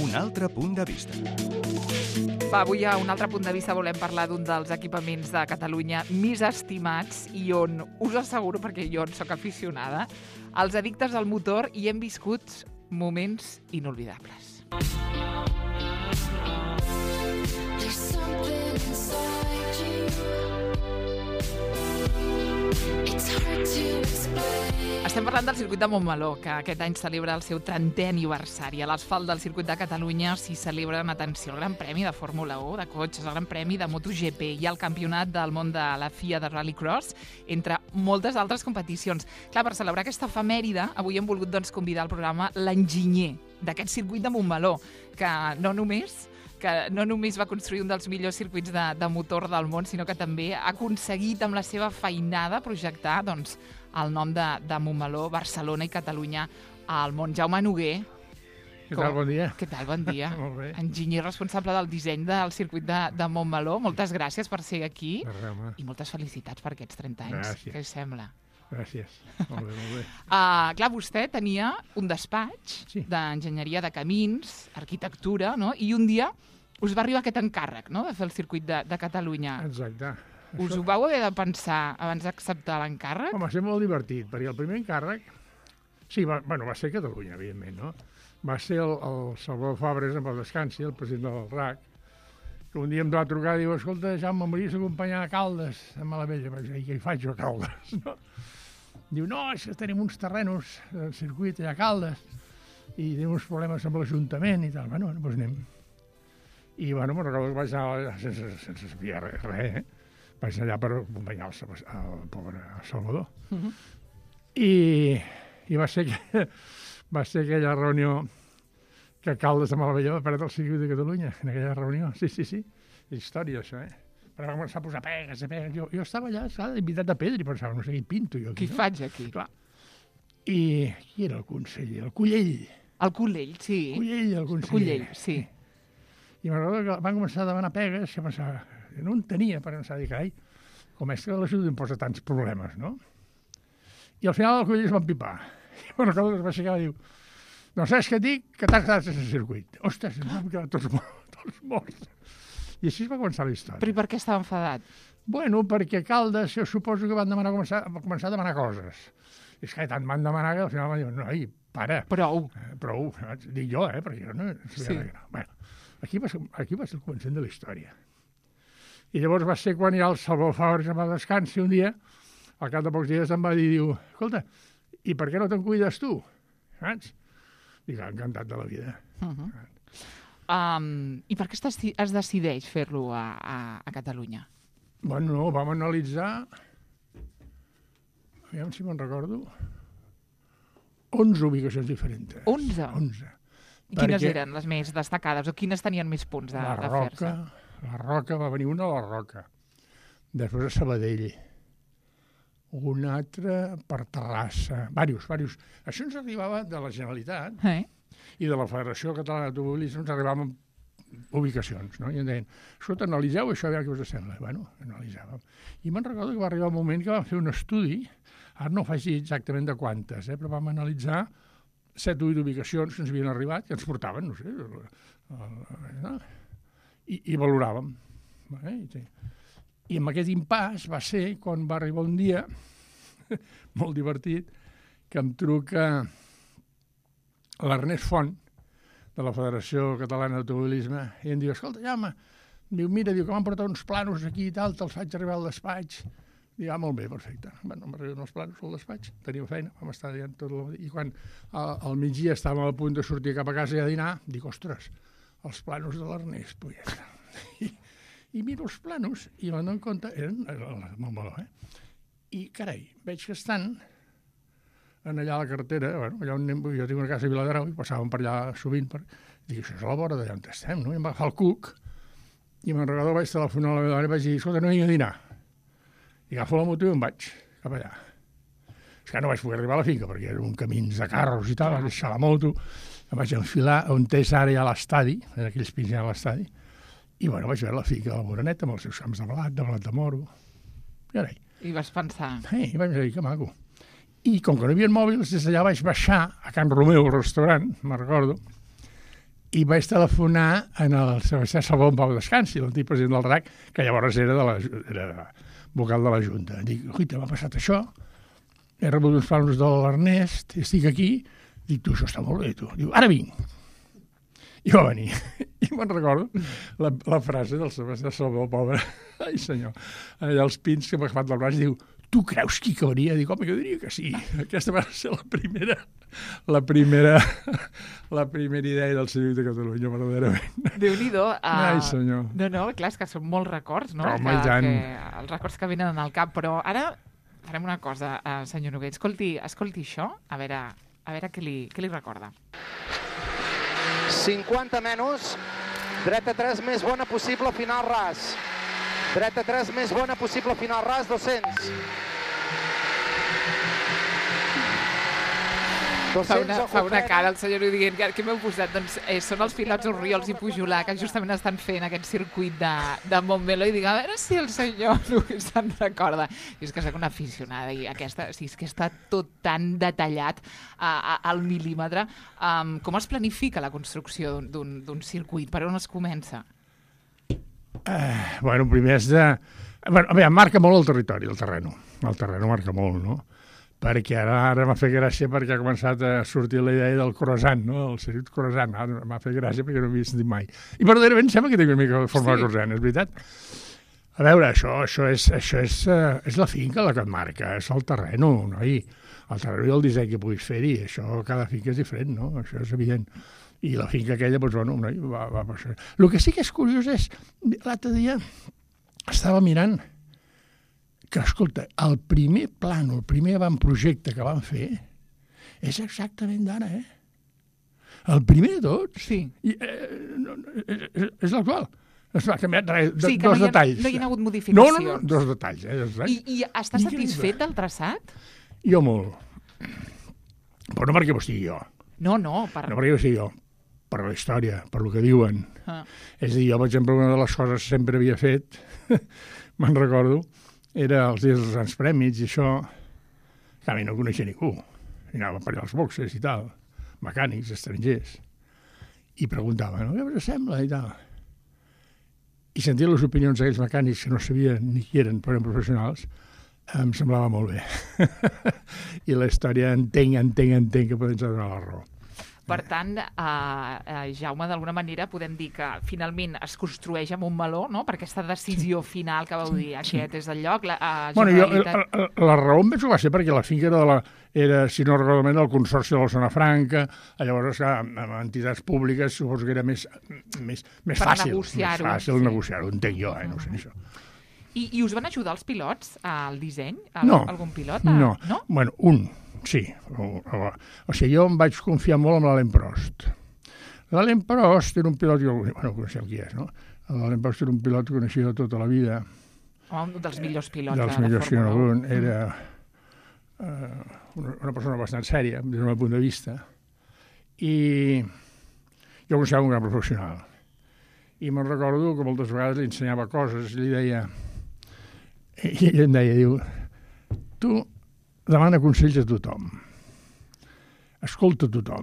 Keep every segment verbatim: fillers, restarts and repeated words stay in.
Un altre punt de vista. Va, avui a un altre punt de vista volem parlar d'un dels equipaments de Catalunya més estimats i on, us asseguro, perquè jo en soc aficionada, els addictes al motor hi hem viscut moments inolvidables. Estem parlant del circuit de Montmeló, que aquest any celebra el seu trentè aniversari. A l'asfalt del circuit de Catalunya s'hi celebren, atenció, el Gran Premi de Fórmula u de cotxes, el Gran Premi de MotoGP i el Campionat del món de la F I A de Rallycross, entre moltes altres competicions. Clar, per celebrar aquesta efemèride, avui hem volgut doncs, convidar al programa l'enginyer d'aquest circuit de Montmeló, que no només que no només va construir un dels millors circuits de, de motor del món, sinó que també ha aconseguit amb la seva feinada projectar doncs, el nom de, de Montmeló, Barcelona i Catalunya al món. Jaume Noguer. Què tal, bon dia? Què tal, bon dia? Molt bé. Enginyer responsable del disseny del circuit de, de Montmeló. Moltes gràcies per ser aquí Arrema. I moltes felicitats per aquests trenta anys. Gràcies. Què us sembla? Gràcies. Molt bé, molt bé. Uh, clar, vostè tenia un despatx Sí. d'enginyeria de camins, arquitectura, no? I un dia us va arribar aquest encàrrec, no?, de fer el circuit de, de Catalunya. Exacte. Us ho vau haver de pensar abans d'acceptar l'encàrrec? Home, va ser molt divertit, perquè el primer encàrrec... Sí, va, bueno, va ser Catalunya, evidentment, no? Va ser el, el Salvador Fabres, amb el descansi, el president del R A C, que un dia em va trucar i diu, escolta, Jaume, m'hauries d'acompanyar a Caldes, a Malavella. Vaig dir, què hi faig jo a Caldes? No? Diu, no, és que tenim uns terrenos del circuit allà a Caldes i tenim uns problemes amb l'Ajuntament i tal. Bueno, doncs anem. I, bueno, me'n recordo que vaig anar sense, sense saber res, res, eh? Vaig anar allà per acompanyar el, el pobre Salvador. Uh -huh. I, i va ser que, va ser aquella reunió que Caldes de Malavella va perdre el circuit de Catalunya, en aquella reunió. Sí, sí, sí. Història, això, eh? Però va començar a posar pegues, a pegues. Jo, jo estava allà, clar, invitat a pedra, i pensava, no sé què pinto jo aquí. Què no? faig aquí? Clar. I qui era el conseller? El Cullell. El Collell, sí. Cullell, el conseller. Collell, sí. I me'n recordo que van començar a demanar pegues, que pensava, no en tenia, per pensar, dic, ai, com és que l'Ajuntament em posa tants problemes, no? I al final el Cullell es va empipar. I me'n recordo que es va aixecar i diu, no saps què et dic? Que t'has quedat sense circuit. Ostres, ens vam quedar tots, tots morts. I així va començar la història. Però i per què estava enfadat? Bueno, perquè Caldes, jo suposo que van demanar començar, van començar a demanar coses. I és que tant van demanar que al final van dir, no, ai, para. Prou. Eh, prou, dic jo, eh, perquè jo no sabia Sí. res. Bueno, aquí va, ser, aquí va ser el començament de la història. I llavors va ser quan ja el Salvador Fabres em va descansar un dia, al cap de pocs dies em va dir, diu, escolta, i per què no te'n cuides tu? Saps? Dic, encantat de la vida. Uh -huh. um, I per què es, es decideix fer-lo a, a, a Catalunya? Bueno, no, vam analitzar, aviam si me'n recordo, onze ubicacions diferents. onze? onze. I quines Perquè eren les més destacades o quines tenien més punts de, la de Roca, fer-se? la Roca, va venir una a la Roca, després a Sabadell, una altra per Terrassa, diversos, diversos. Això ens arribava de la Generalitat Eh? i de la Federació Catalana d'Automobilisme, ens arribaven ubicacions, no? I ens deien, escolta, analiseu això, a veure què us sembla. Bueno, analitzàvem. I me'n recordo que va arribar un moment que vam fer un estudi, ara no faig dir exactament de quantes, eh, però vam analitzar set o vuit ubicacions que ens havien arribat, que ens portaven, no sé, el, el, el, i, i valoràvem. Eh? I, I amb aquest impàs va ser quan va arribar un dia, molt divertit, que em truca l'Ernest Font, de la Federació Catalana d'Automobilisme, i em diu, escolta, Jaume, diu, mira, diu que m'han portat uns planos aquí i tal, te'ls faig arribar al despatx. Diu, ah, molt bé, perfecte. Bueno, m'arriben els planos al despatx, teníem feina, vam estar allà tot el matí. I quan al, al migdia estàvem a punt de sortir cap a casa i a dinar, dic, ostres, els planos de l'Ernest, pues ja està. I, I miro els planos i me'n dono compte, eren molt maló, eh? I, carai, veig que estan en allà a la carretera, bueno, allà on anem, jo tinc una casa a Viladrau i passàvem per allà sovint, per... dic, això és a la vora d'allà on estem, no? I em va agafar el cuc i me'n recordo, vaig telefonar a la meva dona i vaig dir, escolta, no vinc a dinar. I agafo la moto i em vaig cap allà. És que no vaig poder arribar a la finca perquè eren camins de carros i tal, vaig deixar la moto, em vaig enfilar on és ara ja l'estadi, en aquells pins ja a l'estadi, i bueno, vaig veure la finca de la Moreneta amb els seus camps de blat, de blat de moro. I ara, I vas pensar... Eh, i vaig dir, que maco. I com que no hi havia mòbils, des d'allà vaig baixar a Can Romeu, el restaurant, me'n recordo, i vaig telefonar en el Sebastià Salvador en Pau Descansi, l'antic president del R A C, que llavors era, de la, era vocal de la Junta. Dic, uita, m'ha passat això, he rebut uns plànols de l'Ernest, estic aquí, dic, tu, això està molt bé, tu. Diu, ara vinc. I va venir. I me'n recordo la, la frase del Sebastià Salvador, pobre, ai senyor, allà els pins que m'ha agafat del braç, diu, tu creus que hi cauria? Dic, home, jo diria que sí. Aquesta va ser la primera, la primera, la primera idea del Circuit de Catalunya, verdaderament. Déu-n'hi-do. Uh, ai, senyor. No, no, clar, és que són molts records, no? Home, que, que, els records que venen al cap, però ara farem una cosa, uh, senyor Noguer, escolti, escolti això, a veure, a veure què li, què li recorda. cinquanta menys, dreta tres més bona possible, final ras. Dreta tres més bona possible, final ras, dos-cents. Fa una, fa una cara el senyor dient que, que m'heu posat, doncs eh, són els pilots Orriols i Pujolà que justament estan fent aquest circuit de, de Montmeló i dic, a veure si el senyor se'n recorda. I és que soc una aficionada i aquesta, sí, és que està tot tan detallat a, a, al mil·límetre. Um, com es planifica la construcció d'un circuit? Per on es comença? Uh, bueno, primer és de... Bueno, a veure, marca molt el territori, el terreno. El terreno marca molt, no? Perquè ara, ara m'ha fet gràcia perquè ha començat a sortir la idea del croissant, no? El circuit croissant. M'ha fet gràcia perquè no ho havia sentit mai. I verdaderament sembla que té una mica de forma sí. de croissant, és veritat? A veure, això, això, és, això és, uh, és la finca la que et marca, és el terreno, no? I el terreno i el disseny que puguis fer-hi, això cada finca és diferent, no? Això és evident. I la finca aquella, doncs, bueno, no, va, va passar. El que sí que és curiós és, l'altre dia estava mirant que, escolta, el primer plànol, el primer avantprojecte que van fer és exactament d'ara, eh? El primer de tots. Sí. I, eh, no, és, és l'actual. Es va canviar res, sí, dos no detalls. No hi ha hagut modificacions. No, no, no, dos detalls. Eh, dos detalls. I, I està satisfet del traçat? Jo molt. Però no perquè ho estigui jo. No, no. Per... No perquè ho estigui jo. Per la història, per el que diuen. Ah. És a dir, jo, per exemple, una de les coses que sempre havia fet, me'n recordo, era els dies dels grans premis i això, que a mi no coneixia ningú. I anava per allà als boxes i tal, mecànics, estrangers. I preguntaven, no, què us sembla? I tal. I sentir les opinions d'aquells mecànics que no sabien ni qui eren, però eren professionals, em semblava molt bé. I la història entenc, entenc, entenc que podem donar la raó. Per tant, eh, eh, Jaume, d'alguna manera podem dir que finalment es construeix amb un meló, no? Per aquesta decisió final que vau dir, aquest és el lloc. La, uh, bueno, jo, la, la, la raó em penso va ser perquè la finca era, de la, era si no recordo bé, del Consorci de la Zona Franca, llavors amb entitats públiques suposo que era més, més, més fàcil, més fàcil sí. negociar-ho, entenc jo, eh? No sé això. I, I us van ajudar els pilots al disseny? Al, no, algun pilot? A... no. no, bueno, un. Sí, o, o, o sigui, jo em vaig confiar molt en l'Alain Prost. L'Alain Prost era un pilot, jo, bueno, coneixeu qui és, no? L'Alain Prost era un pilot que coneixia de tota la vida. Un dels millors pilots dels de millors la Fórmula un. Era uh, una, una persona bastant sèria, des del meu punt de vista. I jo considerava un gran professional. I me'n recordo que moltes vegades li ensenyava coses, i li deia... I ell em deia, diu, tu... demana consells a tothom. Escolta a tothom.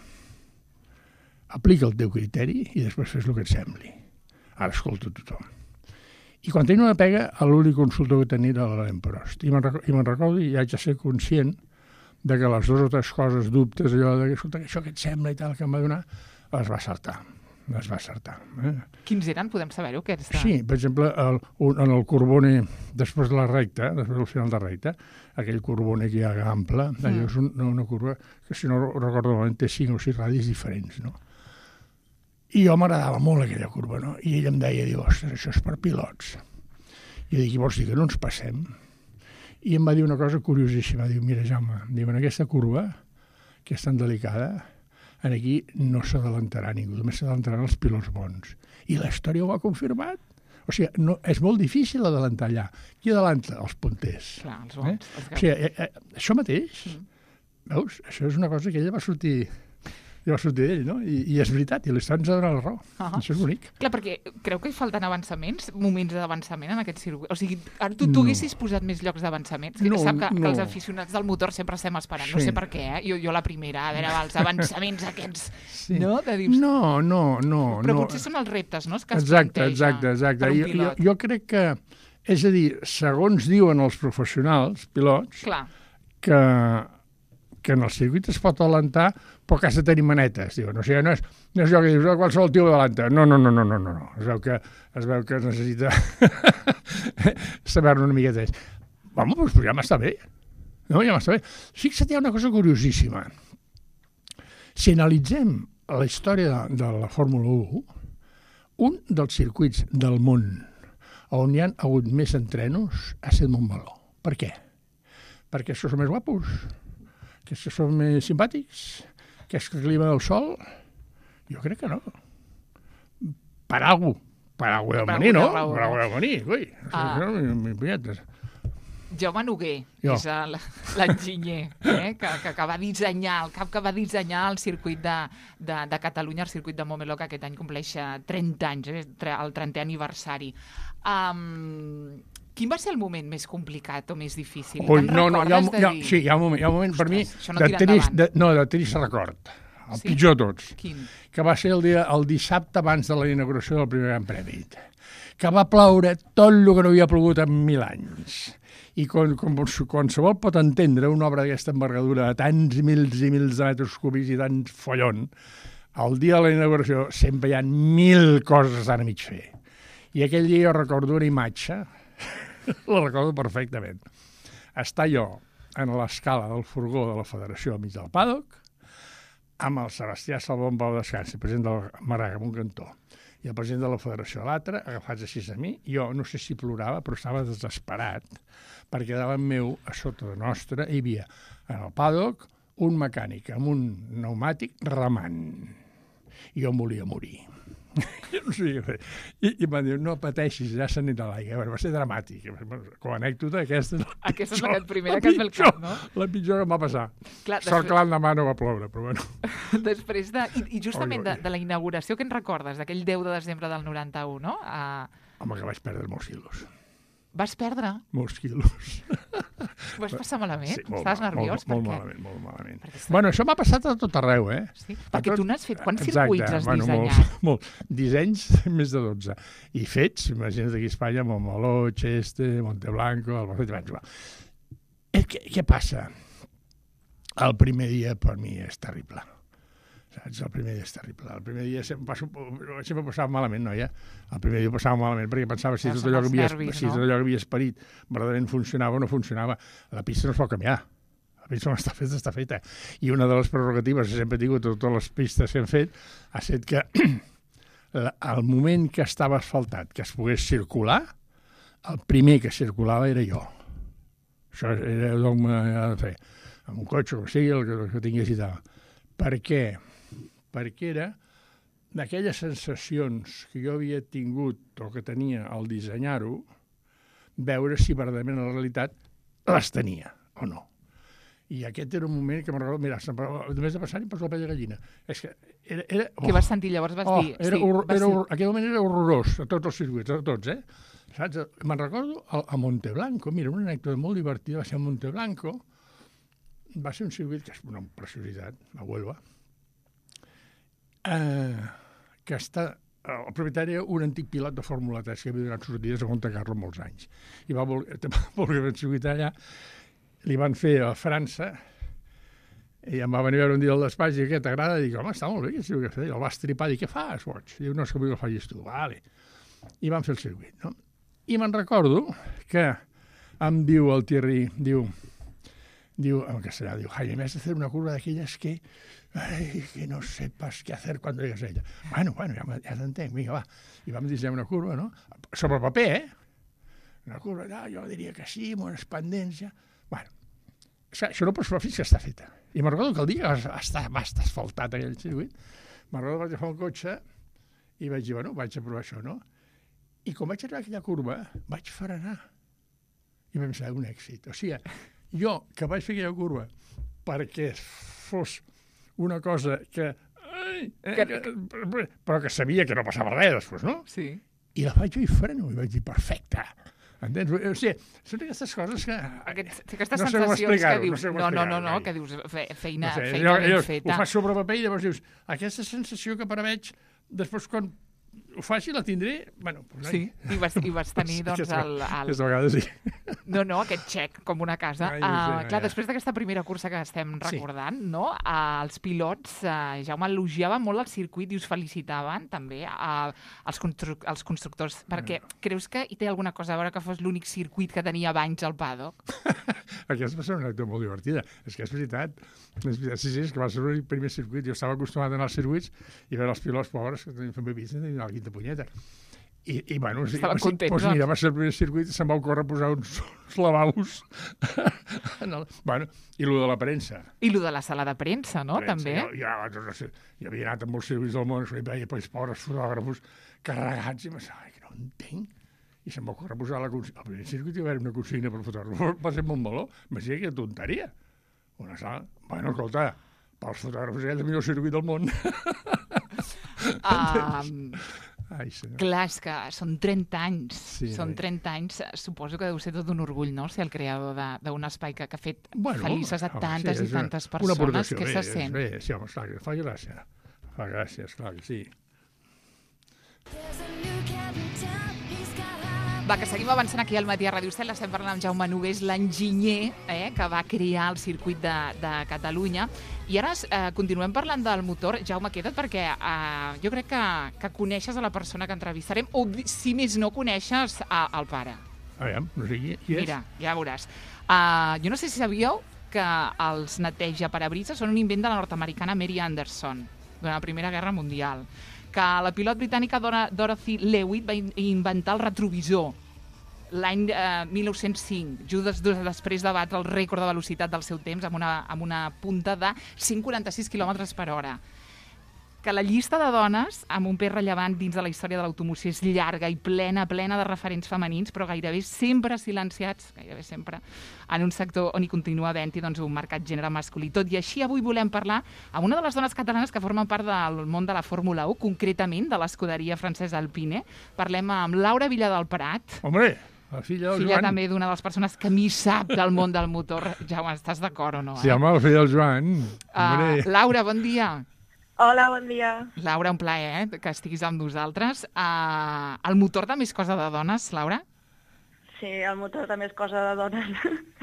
Aplica el teu criteri i després fes el que et sembli. Ara escolta a tothom. I quan tenia una pega, l'únic consultor que tenia era l'Alain Prost. I me'n recordo i haig de ser conscient de que les dues o tres coses, dubtes, allò de que, escolta, això que et sembla i tal, que em va donar, les va acertar. Les va acertar. Eh? Quins eren? Podem saber-ho? Sí, per exemple, el, un, en el Corbone, després de la recta, després del final de recta, aquell Corbone que hi ha ample, mm. allò és un, una curva que, si no recordo malament, té cinc o sis radis diferents, no? I jo m'agradava molt aquella curva, no? I ell em deia, diu, ostres, això és per pilots. I jo dic, vols dir que no ens passem? I em va dir una cosa curiosíssima, diu, mira, Jaume, diu, en aquesta curva, que és tan delicada, aquí no s'adalantarà ningú, només s'adalantaran els pilots bons. I la història ho ha confirmat. O sigui, no, és molt difícil adelantar allà. Qui adalanta? Els punters. Clar, els bons. Eh? Els o sigui, eh, eh, això mateix, mm. veus? Això és una cosa que ella va sortir i va sortir d'ell, no? I, I és veritat, i l'Estat ens ha donat la raó. Uh -huh. Això és bonic. Clar, perquè creu que hi falten avançaments, moments d'avançament en aquest circuit? O sigui, ara tu, tu no. haguessis posat més llocs d'avançament? No, Sap que, no. que els aficionats del motor sempre estem esperant. Sí. No sé per què, eh? Jo, jo la primera, a veure, els avançaments aquests, sí. no? De dius... No, no, no. Però no. potser són els reptes, no?, que es exacte, planteja exacte, exacte. per un Jo, pilot. jo, jo crec que, és a dir, segons diuen els professionals, pilots, Clar. que que en el circuit es pot adelantar, però que has de tenir manetes. Diuen, o sigui, no és, no és allò que dius, qualsevol tio adelanta. No, no, no, no, no, no. Es veu que es, veu que es necessita saber-ne una miqueta d'ells. Home, doncs ja m'està bé. No, ja m'està bé. Fixa't, hi ha una cosa curiosíssima. Si analitzem la història de, de la Fórmula u, un dels circuits del món on hi ha hagut més entrenos ha estat Montmeló. Per què? Perquè això són més guapos, que és que són més simpàtics, que és que el clima del sol... Jo crec que no. Per algú. Per algú del venir, no? Per algú del venir, ui. Ah. Jaume Noguer, jo. és l'enginyer eh, que, que, que va dissenyar, el cap que va dissenyar el circuit de, de, de Catalunya, el circuit de Montmeló, que aquest any compleix trenta anys, eh, el trentè aniversari. Um, Quin va ser el moment més complicat o més difícil? Ui, no, no, hi ha, hi ha, sí, hi ha un moment, hi ha un moment per mi no de trist, de, no, de trist record, el sí? pitjor de tots, Quin? que va ser el, dia, el dissabte abans de la inauguració del primer Gran Premi, que va ploure tot el que no havia plogut en mil anys. I com, com qualsevol pot entendre una obra d'aquesta envergadura de tants mils i mils de metres cúbics i tants follon, el dia de la inauguració sempre hi ha mil coses a mig fer. I aquell dia jo recordo una imatge, la recordo perfectament. Està jo en l'escala del furgó de la Federació al mig del paddock, amb el Sebastià Salvón Pau Descans, el president del Maraga, en un cantó, i el president de la Federació a l'altre, agafats així a mi. Jo no sé si plorava, però estava desesperat, perquè davant meu, a sota de nostra, hi havia en el paddock un mecànic amb un pneumàtic remant. I jo em volia morir. Jo no sé què fer. I, i m'han dit, no pateixis, ja s'anirà l'aigua. Va ser dramàtic. Com a anècdota, aquesta és la Aquesta és la primera que has fet el cap, no? La pitjor que em va passar. Clar, després... Sort que l'endemà no va ploure, però bueno. Després de... I, i justament de, de la inauguració, què en recordes? D'aquell deu de desembre del noranta-u, no? A... Home, que vaig perdre molts quilos. Vas perdre? Molts quilos. Ho vas passar malament? Sí, molt Estaves mal, nerviós? Molt, molt malament, molt malament. Perquè... Bueno, això m'ha passat a tot arreu, eh? Sí? Perquè tot... tu n'has fet... Quants Exacte. circuits has bueno, dissenyat? Molt, molt. Dissenys, més de dotze. I fets, imagina't aquí a Espanya, Montmeló, Cheste, Monteblanco, Albacete... Què, què passa? El primer dia per mi és terrible. Saps? El primer dia és terrible. El primer dia sempre, passo, sempre passava malament, noia. El primer dia passava malament perquè pensava si tot allò que havia, nervis, si tot allò que havia esperit verdaderament funcionava o no funcionava. La pista no es pot canviar. La pista no està feta, està feta. I una de les prerrogatives que sempre he tingut totes les pistes que hem fet ha estat que al moment que estava asfaltat, que es pogués circular, el primer que circulava era jo. Això era el que m'ha de fer. Amb un cotxe, o sigui, el que, el que tingués i tal. Per què? Perquè era d'aquelles sensacions que jo havia tingut o que tenia al dissenyar-ho, veure si verdaderament en la realitat les tenia o no. I aquest era un moment que me'n recordo, mira, només de passar i em poso la pell de gallina. És que era... era oh, Què vas sentir llavors? Vas oh, dir... Era, sí, horror, vas era, dir... aquell moment era horrorós, a tots els circuits, a tots, eh? Saps? Me'n recordo a, a Monteblanco, mira, una anècdota molt divertida, va ser a Monteblanco, va ser un circuit que és una preciositat, a Huelva, eh, que està... El propietari era un antic pilot de Fórmula tres que havia donat sortides a Monte Carlo molts anys. I va voler, va voler circuit allà, li van fer a França, i em va venir a veure un dia al despatx i diu, què t'agrada? I dic, home, està molt bé aquest circuit que feia. El va estripar, dic, què fas, boig? Diu, no, és que vull que el facis tu. Vale. I van fer el circuit, no? I me'n recordo que em diu el Thierry, diu, diu en castellà, diu, Jaime, me has de hacer una curva d'aquelles que, ai, que no sepas què hacer quan llegues a ella. Bueno, bueno, ja, ja t'entenc, vinga, va. I vam dissenyar una curva, no? Sobre paper, eh? Una curva, no, jo diria que sí, amb una expandència. Bueno, això no pots fer fins que està feta. I me'n recordo que el dia que va estar, va estar asfaltat aquell circuit, me'n recordo que vaig agafar un cotxe i vaig dir, bueno, vaig a provar això, no? I com vaig arribar a aquella curva, vaig frenar. I vam ser un èxit. O sigui, jo, que vaig fer aquella curva perquè fos una cosa que ai, eh, que... però que sabia que no passava res després, no? Sí. I la faig jo i freno, i vaig dir, perfecte. Entens? O sigui, són aquestes coses que... Aquest, aquestes no sé com sensacions que dius... no, sé no, no, no, no, que dius fe, feina, no sé, feina jo, ben jo, feta. Ho fas sobre paper i llavors dius, aquesta sensació que preveig, després quan ho faci la tindré... Bueno, pues, sí, i vas, i vas tenir, doncs, el... el... Aquesta vegada sí. No, no, aquest xec, com una casa. Ai, uh, no sé, clar, ja. després d'aquesta primera cursa que estem Sí. recordant, no? Uh, els pilots, uh, Jaume, elogiaven molt el circuit i us felicitaven, també, uh, els, construc els constructors, perquè creus que hi té alguna cosa a veure que fos l'únic circuit que tenia banys al paddock? Aquesta va ser una acte molt divertida. És que és veritat. És veritat. Sí, sí, és que va ser el primer circuit. Jo estava acostumat a anar als circuits i veure els pilots pobres que tenien fent bebis i tenien la quinta punyeta. I, i bueno, sí, Estaven sí, contents, doncs doncs. mira, va ser el primer circuit i se'm va ocórrer posar uns, uns lavabos. en el, bueno, i el de la premsa. I lo de la sala de premsa, no?, Premsa, també. Jo, jo, jo, jo havia anat a molts circuits del món i veia els pobres fotògrafos carregats i em pensava, que no entenc. I se'm va ocórrer posar la consigna. Al primer circuit hi va haver una consigna per fotògrafos. Va ser molt meló. Em vaig dir que tonteria. Una sala... Bueno, escolta, pels fotògrafos és el millor circuit del món. Um, Ai, senyor. clar, és que són trenta anys. Sí, són oi. trenta anys. Suposo que deu ser tot un orgull, no?, ser el creador d'un espai que, que ha fet Bueno, felices a home, tantes sí, i és una- tantes una persones. aportació. Què Bé, se és sent? Bé, sí, home, esclar, que fa gràcia. Fa gràcia, esclar que sí. Va, que seguim avançant aquí al Matí a Ràdio Estel. Estem parlant amb Jaume Nogués, l'enginyer eh, que va crear el circuit de, de Catalunya. I ara eh, continuem parlant del motor. Jaume, queda't perquè eh, jo crec que, que coneixes a la persona que entrevistarem, o si més no coneixes a, al pare. Aviam, no sé qui, qui és. Mira, ja veuràs. Uh, jo no sé si sabíeu que els neteja parabrises són un invent de la nord-americana Mary Anderson durant la Primera Guerra Mundial, que la pilot britànica Dora, Dorothy Lewitt va in inventar el retrovisor l'any eh, mil nou-cents cinc, just des, després de batre el rècord de velocitat del seu temps amb una, amb una punta de cent quaranta-sis quilòmetres per hora. Que la llista de dones amb un pes rellevant dins de la història de l'automoció és llarga i plena, plena de referents femenins, però gairebé sempre silenciats, gairebé sempre, en un sector on hi continua havent-hi doncs, un marcat gènere masculí. Tot i així, avui volem parlar amb una de les dones catalanes que formen part del món de la Fórmula u, concretament de l'escuderia francesa Alpine. Parlem amb Laura Villa del Prat, Hombre, la filla del filla Joan. també d'una de les persones que més sap del món del motor. Jaume, estàs d'acord o no? Sí, Eh? home, la filla del Joan. Uh, Laura, bon dia. Hola, bon dia. Laura, un plaer eh, que estiguis amb nosaltres. Uh, el motor també és cosa de dones, Laura? Sí, el motor també és cosa de dones.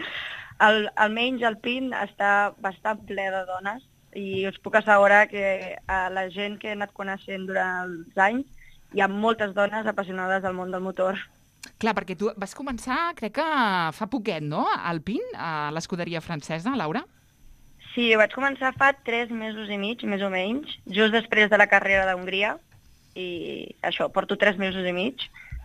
El, almenys el P I N està bastant ple de dones i us puc assegurar que a la gent que he anat coneixent durant els anys hi ha moltes dones apassionades del món del motor. Clar, perquè tu vas començar, crec que fa poquet, no?, al P I N, a l'escuderia francesa, Laura? Sí, vaig començar fa tres mesos i mig, més o menys, just després de la carrera d'Hongria, i això, porto tres mesos i mig.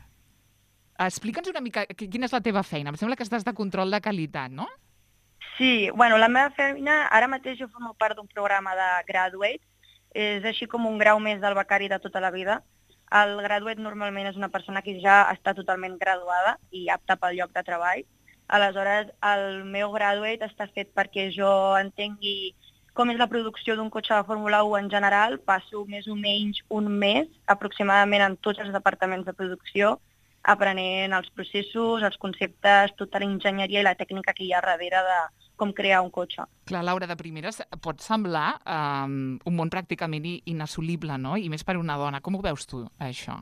Explica'ns una mica quina és la teva feina. Em sembla que estàs de control de qualitat, no? Sí, bueno, la meva feina, ara mateix jo formo part d'un programa de Graduate, és així com un grau més del becari de tota la vida. El Graduate normalment és una persona que ja està totalment graduada i apta pel lloc de treball. Aleshores, el meu Graduate està fet perquè jo entengui com és la producció d'un cotxe de Fórmula u en general. Passo més o menys un mes aproximadament en tots els departaments de producció, aprenent els processos, els conceptes, tota la enginyeria i la tècnica que hi ha darrere de com crear un cotxe. Clar, Laura, de primeres pot semblar um, un món pràcticament inassolible, no? I més per una dona. Com ho veus tu, això?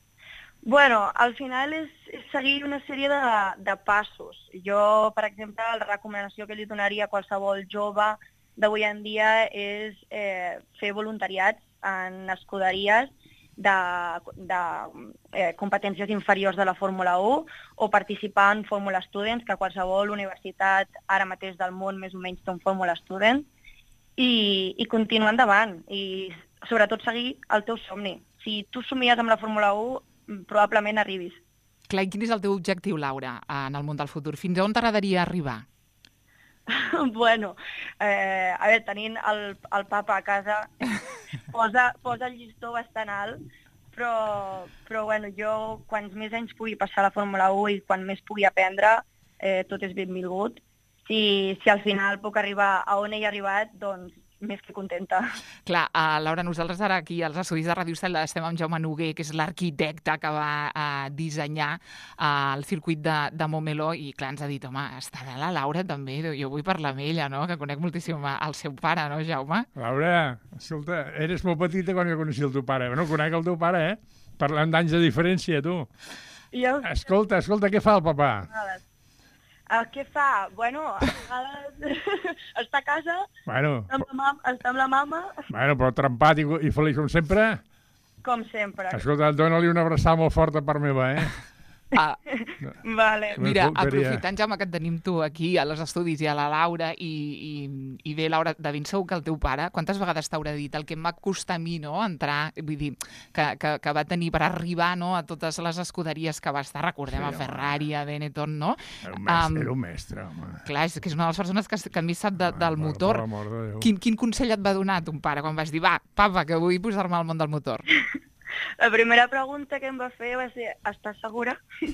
Bueno, al final és, és seguir una sèrie de, de passos. Jo, per exemple, la recomanació que li donaria a qualsevol jove d'avui en dia és eh, fer voluntariats en escuderies de, de eh, competències inferiors de la Fórmula u o participar en Fórmula Students, que qualsevol universitat ara mateix del món més o menys té un Fórmula Student, i, i continuar endavant, i sobretot seguir el teu somni. Si tu somies amb la Fórmula u, probablement arribis. Clar, i quin és el teu objectiu, Laura, en el món del futur? Fins on t'agradaria arribar? Bueno, eh, a veure, tenint el, el papa a casa posa, posa el llistó bastant alt, però, però bueno, jo quants més anys pugui passar a la Fórmula u i quan més pugui aprendre, eh, tot és benvingut. Si, si al final puc arribar a on he arribat, doncs més que contenta. Clar, uh, Laura, nosaltres ara aquí als estudis de Ràdio Estel estem amb Jaume Noguer, que és l'arquitecte que va uh, dissenyar uh, el circuit de, de Montmeló, i clar, ens ha dit, home, estarà la Laura també, jo vull parlar amb ella, no?, que conec moltíssim el seu pare, no, Jaume? Laura, escolta, eres molt petita quan jo coneixia el teu pare. No conec el teu pare, eh? Parlant d'anys de diferència, tu. Jo... Escolta, escolta, què fa el papà? El que fa? Bueno, a vegades està a casa, bueno, està, amb la mama, està amb la mama. Bueno, però trempat i, i feliç com sempre. Com sempre. Escolta, dóna-li una abraçada molt forta per meva, eh? Ah, vale. mira, aprofitant, Jaume, que et tenim tu aquí a les estudis i a la Laura, i, i, i bé, Laura, de ben segur que el teu pare, quantes vegades t'haurà dit el que em va costar a mi, no?, entrar, vull dir, que, que, que va tenir per arribar, no?, a totes les escuderies que va estar, recordem, sí, a Ferrari, a Benetton, no? Era un mestre, um, era un mestre, home. Clar, és que és una de les persones que, que més sap de, del ah, motor. De quin, quin consell et va donar ton pare quan vas dir, va, papa, que vull posar-me al món del motor? La primera pregunta que em va fer va ser, estàs segura?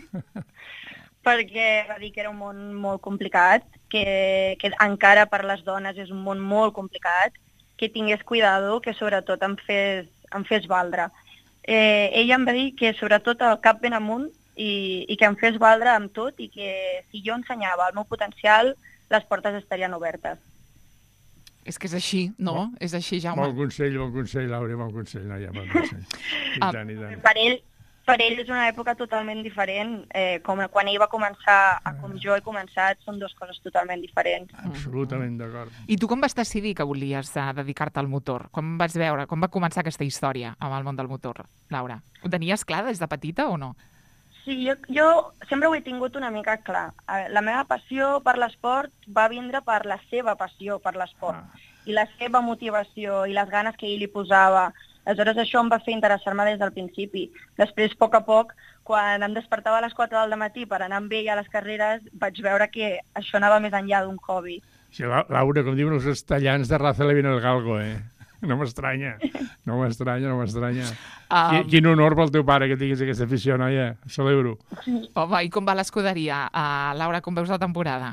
Perquè va dir que era un món molt complicat, que, que encara per les dones és un món molt complicat, que tingués cuidado, que sobretot em fes, em fes valdre. Eh, ella em va dir que sobretot el cap ben amunt i, i que em fes valdre amb tot i que si jo ensenyava el meu potencial, les portes estarien obertes. És que és així, no? Bon, és així, Jaume. Bon consell, bon consell, Laura, bon consell, noia, bon consell. I ah, tant, i tant. Per ell, per ell és una època totalment diferent. Eh, com quan ell va començar, a com jo he començat, són dues coses totalment diferents. Absolutament d'acord. I tu com vas decidir que volies uh, dedicar-te al motor? Com vas veure, com va començar aquesta història amb el món del motor, Laura? Ho tenies clar des de petita o no? Sí, jo, jo sempre ho he tingut una mica clar. La meva passió per l'esport va vindre per la seva passió per l'esport ah. i la seva motivació i les ganes que ell li posava. Aleshores, això em va fer interessar-me des del principi. Després, a poc a poc, quan em despertava a les quatre del matí per anar amb ell a les carreres, vaig veure que això anava més enllà d'un hobby. Sí, Laura, com diuen els castellans, de raza le viene el galgo, eh? No m'estranya, no m'estranya, no m'estranya. Um... Quin honor pel teu pare que tinguis aquesta afició, noia. Celebro. Home, i com va l'escuderia? Uh, Laura, com veus la temporada?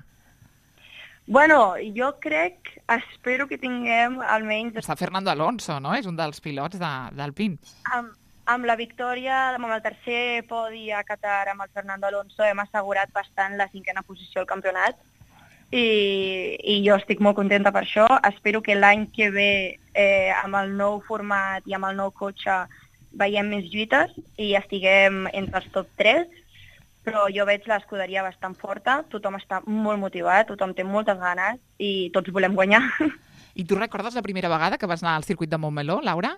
Bueno, jo crec, espero que tinguem almenys... Està Fernando Alonso, no? És un dels pilots d'Alpine. Amb, amb la victòria, amb el tercer podi a Qatar amb el Fernando Alonso, hem assegurat bastant la cinquena posició al campionat. I, i jo estic molt contenta per això. Espero que l'any que ve, eh, amb el nou format i amb el nou cotxe, veiem més lluites i estiguem entre els top tres, però jo veig l'escuderia bastant forta, tothom està molt motivat, tothom té moltes ganes i tots volem guanyar. I tu recordes la primera vegada que vas anar al circuit de Montmeló, Laura?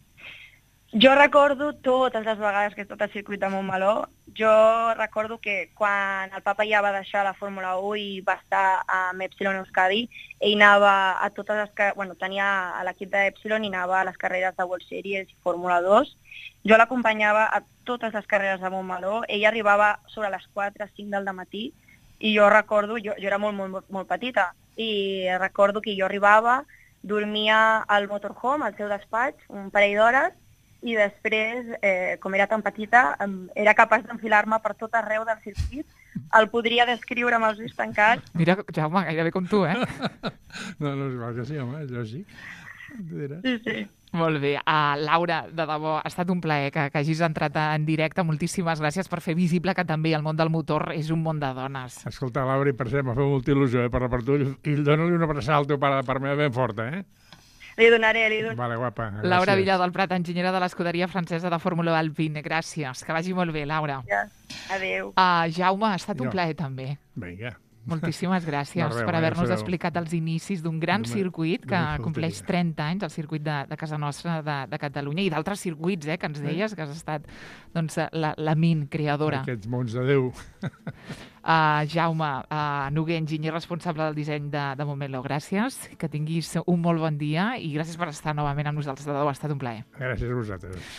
Jo recordo totes les vegades que he estat al circuit de Montmeló. Jo recordo que quan el papa ja va deixar la Fórmula u i va estar amb Epsilon Euskadi, ell anava a totes les... Bueno, tenia a l'equip d'Epsilon i anava a les carreres de World Series i Fórmula dos. Jo l'acompanyava a totes les carreres de Montmeló. Ell arribava sobre les quatre o cinc del matí i jo recordo... Jo, jo era molt, molt, molt petita i recordo que jo arribava, dormia al motorhome, al seu despatx, un parell d'hores, i després, eh, com era tan petita, era capaç d'enfilar-me per tot arreu del circuit. El podria descriure amb els ulls tancats. Mira, Jaume, gairebé com tu, eh? no, no, és clar que sí, home, és lògic. Sí, sí. Molt bé. Uh, Laura, de debò, ha estat un plaer que, que hagis entrat en directe. Moltíssimes gràcies per fer visible que també el món del motor és un món de dones. Escolta, Laura, i per ser, m'ha fet molta il·lusió, eh, per la per tu, i dona-li una abraçada al teu pare de part meva ben forta, eh? Li donaré, li donaré. Vale, guapa. Gràcies. Laura Villa del Prat, enginyera de l'escuderia francesa de Fórmula Alpine. Gràcies. Que vagi molt bé, Laura. Ja. Adéu. Uh, Jaume, ha estat jo. un plaer també. Vinga. Moltíssimes gràcies no, res, per haver-nos explicat els inicis d'un gran no, circuit que no compleix trenta anys, el circuit de, de casa nostra de, de Catalunya, i d'altres circuits, eh, que ens deies, que has estat doncs, la, la min creadora. Aquests mons de Déu. Uh, Jaume uh, Noguer, enginyer responsable del disseny de, de Montmeló, gràcies, que tinguis un molt bon dia i gràcies per estar novament amb nosaltres. Ha estat un plaer. Gràcies a vosaltres.